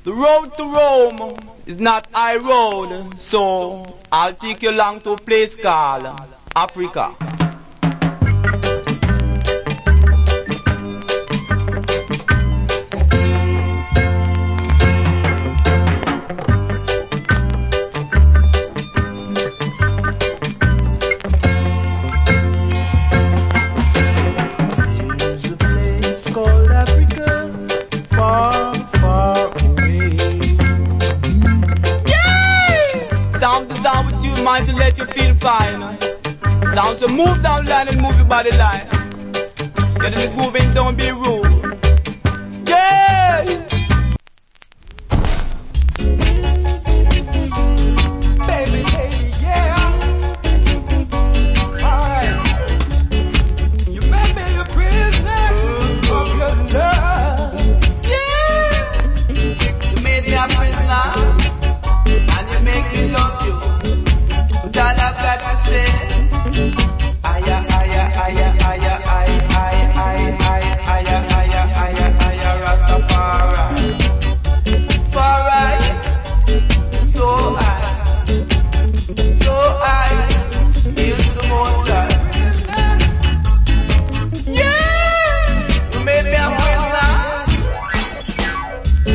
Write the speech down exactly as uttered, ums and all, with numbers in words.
The road to Rome is not high road, so I'll take you along to a place called Africa. To let you feel fine. Sound to move down line and move your body line. Get in the groove and don't be rude.